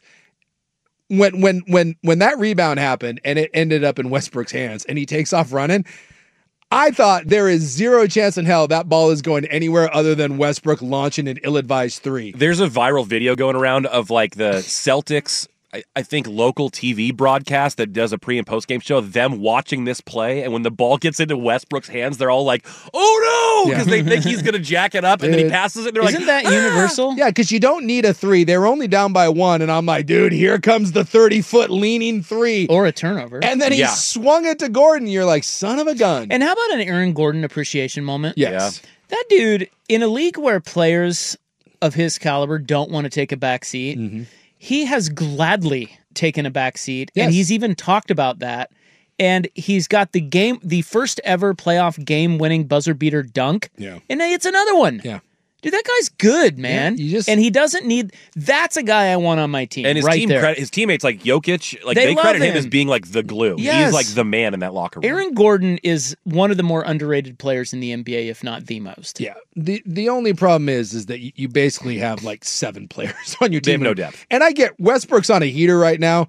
When that rebound happened and it ended up in Westbrook's hands and he takes off running, I thought there is zero chance in hell that ball is going anywhere other than Westbrook launching an ill-advised three. There's a viral video going around of like the Celtics, I think local TV broadcast that does a pre and post game show, them watching this play, and when the ball gets into Westbrook's hands, they're all like, "Oh no!" because they think he's going to jack it up, and then he passes it. And they're Isn't that universal? Yeah, because you don't need a three. They're only down by one, and I'm like, dude, here comes the 30-foot leaning three or a turnover, and then he swung it to Gordon. You're like, son of a gun. And how about an Aaron Gordon appreciation moment? Yes, that dude in a league where players of his caliber don't want to take a back seat. He has gladly taken a back seat, and he's even talked about that. And he's got the first ever playoff game-winning buzzer-beater dunk. Yeah, and it's another one. Yeah, dude, that guy's good, man. Yeah, and he doesn't need. That's a guy I want on my team. And his right there. his teammates like Jokic, like they credit him as being like the glue. Yes. He's like the man in that locker room. Aaron Gordon is one of the more underrated players in the NBA, if not the most. Yeah. The only problem is that you basically have like 7 players on your team. They have no depth. And I get Westbrook's on a heater right now.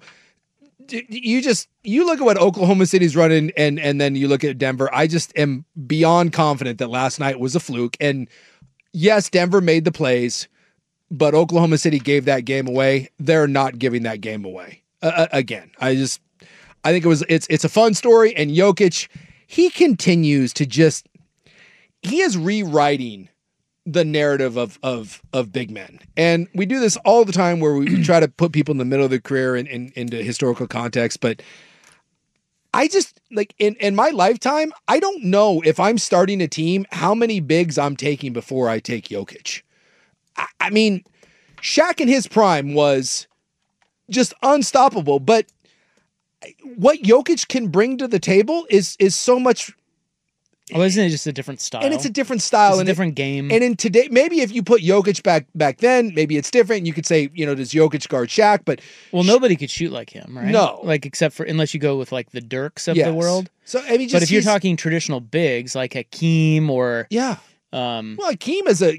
You look at what Oklahoma City's running and then you look at Denver. I just am beyond confident that last night was a fluke. And yes, Denver made the plays, but Oklahoma City gave that game away. They're not giving that game away again. I think it's a fun story. And Jokic, he continues to he is rewriting the narrative of big men. And we do this all the time where we try to put people in the middle of their career and into historical context. But I just, like, in my lifetime, I don't know if I'm starting a team, how many bigs I'm taking before I take Jokic. I mean, Shaq in his prime was just unstoppable. But what Jokic can bring to the table is so much. Oh, isn't it just a different style? And it's a different style. It's a different game. And in today, maybe if you put Jokic back then, maybe it's different. You could say, does Jokic guard Shaq? But nobody could shoot like him, right? No. Like, except for, unless you go with like the Dirks of the world. So, I mean, but if you're talking traditional bigs like Hakeem or. Yeah. Well, Hakeem is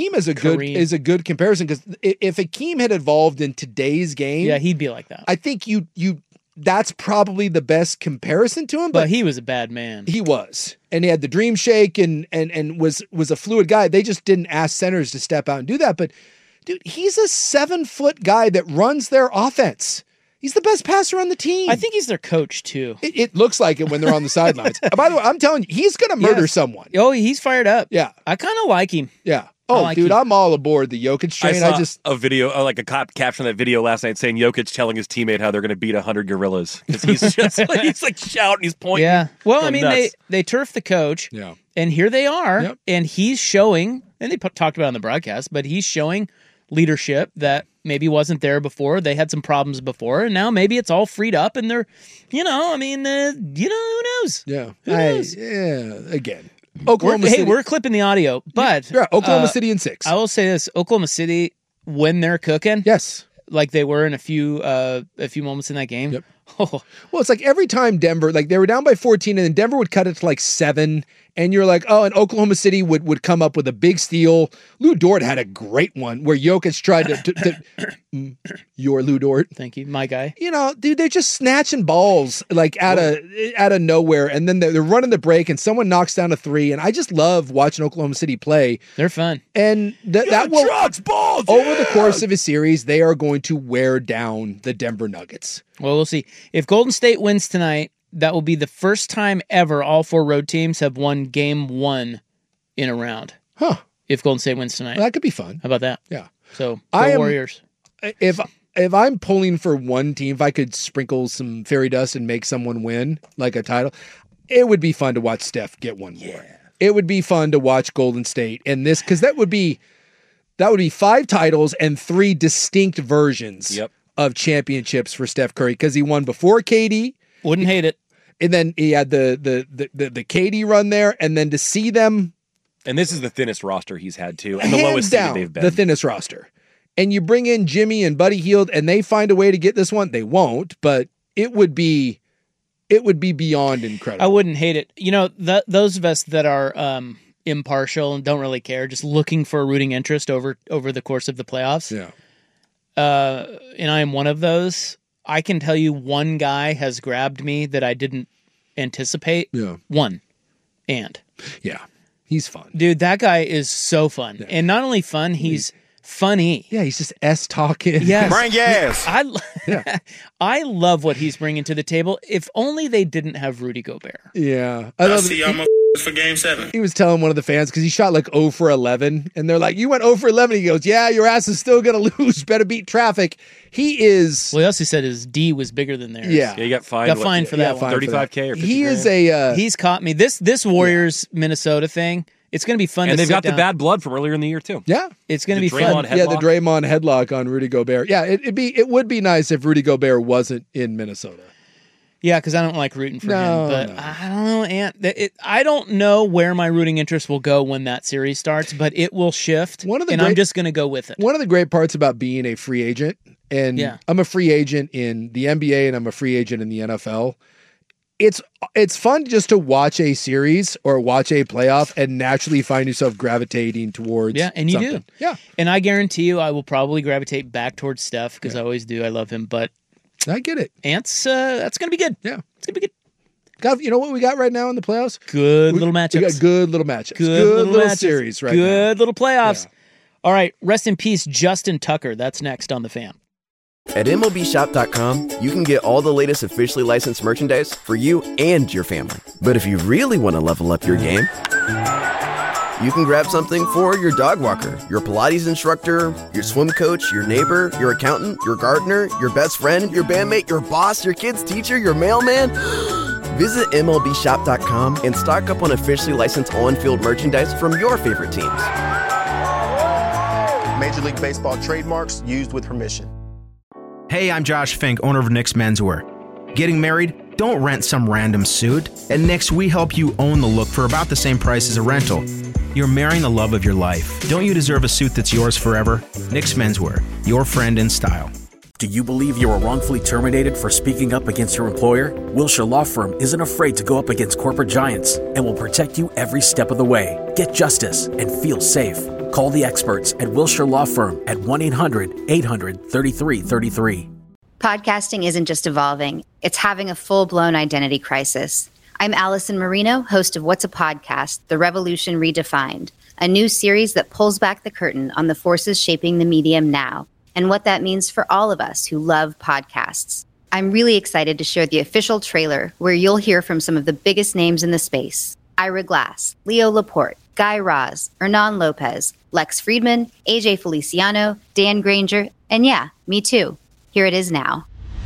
a good comparison, because if Hakeem had evolved in today's game. Yeah, he'd be like that. I think that's probably the best comparison to him. But he was a bad man. He was. And he had the dream shake and was a fluid guy. They just didn't ask centers to step out and do that. But dude, he's a 7-foot guy that runs their offense. He's the best passer on the team. I think he's their coach too. It looks like it when they're on the sidelines. By the way, I'm telling you, he's going to murder someone. Oh, he's fired up. Yeah. I kind of like him. Yeah. Oh, dude, I'm all aboard the Jokic train. I saw a video, like a cop caption that video last night saying Jokic telling his teammate how they're going to beat 100 gorillas, because he's just he's like shouting, he's pointing. Yeah. Well, I mean, they turfed the coach. Yeah. And here they are, and he's showing, and they talked about it on the broadcast, but he's showing leadership that maybe wasn't there before. They had some problems before, and now maybe it's all freed up, and they're, who knows? Yeah. Who knows? Again. Oklahoma City. Hey, we're clipping the audio, but Oklahoma City in 6. I will say this: Oklahoma City, when they're cooking, yes, like they were in a few moments in that game. Yep. Well, it's like every time Denver, like they were down by 14, and then Denver would cut it to like 7, and you're like, oh, and Oklahoma City would come up with a big steal. Lou Dort had a great one where Jokic tried to your Lou Dort. Thank you, my guy. Dude, they're just snatching balls like out of nowhere, and then they're running the break, and someone knocks down a 3, and I just love watching Oklahoma City play. They're fun, and that will over the course of a series, they are going to wear down the Denver Nuggets. Well, we'll see. If Golden State wins tonight, that will be the first time ever all 4 road teams have won game 1 in a round. Huh. If Golden State wins tonight. Well, that could be fun. How about that? Yeah. So, Warriors. If if I'm pulling for one team, if I could sprinkle some fairy dust and make someone win like a title, it would be fun to watch Steph get one more. It would be fun to watch Golden State and this, because that would be 5 titles and 3 distinct versions of championships for Steph Curry, because he won before KD. Wouldn't hate it. And then he had the KD run there, and then to see them. And this is the thinnest roster he's had too, and the lowest seed they've been. The thinnest roster. And you bring in Jimmy and Buddy Hield, and they find a way to get this one. They won't, but it would be beyond incredible. I wouldn't hate it. You know, those of us that are impartial and don't really care, just looking for a rooting interest over the course of the playoffs. Yeah. And I am one of those. I can tell you one guy has grabbed me that I didn't anticipate. Yeah. One. And. Yeah. He's fun. Dude, that guy is so fun. Yeah. And not only fun, he's funny. Yeah, he's just talking. Yes. Bring gas. I love what he's bringing to the table. If only they didn't have Rudy Gobert. Yeah. I'll see y'all for game 7. He was telling one of the fans, because he shot like 0 for 11, and they're like, you went 0 for 11. He goes, yeah, your ass is still going to lose. Better beat traffic. He is. Well, he also said his D was bigger than theirs. Yeah. He got fined. For that one. 35K or 50 He is grand. He's caught me. This Warriors Minnesota thing, it's going to be fun. And to they've got down. the bad blood from earlier in the year too. Yeah. It's going to be fun. Headlock. Yeah, the Draymond headlock on Rudy Gobert. Yeah, it would be nice if Rudy Gobert wasn't in Minnesota. Yeah, because I don't like rooting for him. But I don't know, Ant. I don't know where my rooting interest will go when that series starts, but it will shift, I'm just going to go with it. One of the great parts about being a free agent, and I'm a free agent in the NBA and I'm a free agent in the NFL, it's fun just to watch a series or watch a playoff and naturally find yourself gravitating towards and you something. do. Yeah. And I guarantee you I will probably gravitate back towards Steph, because I always do. I love him, but I get it. Ants, that's going to be good. Yeah. It's going to be good. God, you know what we got right now in the playoffs? Good little matchups. We got good little matchups. Good little matchups. Series right now. Good little playoffs. Yeah. All right. Rest in peace, Justin Tucker. That's next on The Fan. At MLBshop.com, you can get all the latest officially licensed merchandise for you and your family. But if you really want to level up your game, you can grab something for your dog walker, your Pilates instructor, your swim coach, your neighbor, your accountant, your gardener, your best friend, your bandmate, your boss, your kid's teacher, your mailman. Visit MLBshop.com and stock up on officially licensed on-field merchandise from your favorite teams. Major League Baseball trademarks used with permission. Hey, I'm Josh Fink, owner of Nick's Menswear. Getting married? Don't rent some random suit. At Nick's, we help you own the look for about the same price as a rental. You're marrying the love of your life. Don't you deserve a suit that's yours forever? Nick's Menswear, your friend in style. Do you believe you were wrongfully terminated for speaking up against your employer? Wilshire Law Firm isn't afraid to go up against corporate giants and will protect you every step of the way. Get justice and feel safe. Call the experts at Wilshire Law Firm at 1-800-800-3333. Podcasting isn't just evolving, it's having a full-blown identity crisis. I'm Allison Marino, host of What's a Podcast? The Revolution Redefined, a new series that pulls back the curtain on the forces shaping the medium now and what that means for all of us who love podcasts. I'm really excited to share the official trailer where you'll hear from some of the biggest names in the space. Ira Glass, Leo Laporte, Guy Raz, Hernan Lopez, Lex Friedman, AJ Feliciano, Dan Granger, and yeah, me too. Here it is now.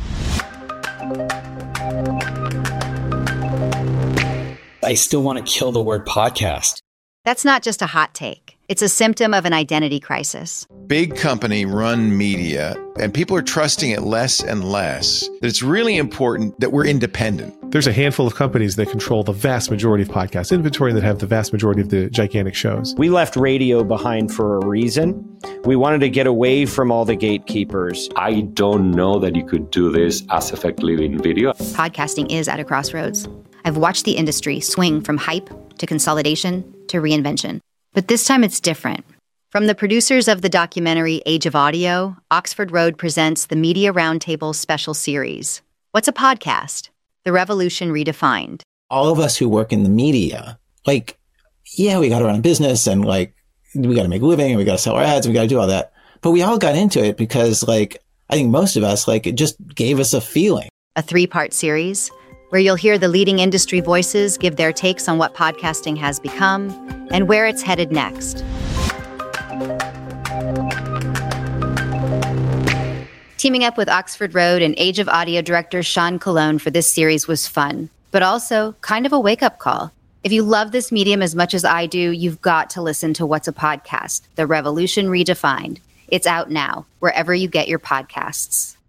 I still want to kill the word podcast. That's not just a hot take. It's a symptom of an identity crisis. Big company run media, and people are trusting it less and less. That it's really important that we're independent. There's a handful of companies that control the vast majority of podcast inventory, that have the vast majority of the gigantic shows. We left radio behind for a reason. We wanted to get away from all the gatekeepers. I don't know that you could do this as effectively in video. Podcasting is at a crossroads. I've watched the industry swing from hype to consolidation to reinvention. But this time it's different. From the producers of the documentary Age of Audio, Oxford Road presents the Media Roundtable special series. What's a podcast? The Revolution Redefined. All of us who work in the media, we got to run a business and we got to make a living and we got to sell our ads and we got to do all that. But we all got into it because I think most of us, it just gave us a feeling. A 3-part series where you'll hear the leading industry voices give their takes on what podcasting has become and where it's headed next. Teaming up with Oxford Road and Age of Audio director Sean Colon for this series was fun, but also kind of a wake-up call. If you love this medium as much as I do, you've got to listen to What's a Podcast? The Revolution Redefined. It's out now, wherever you get your podcasts.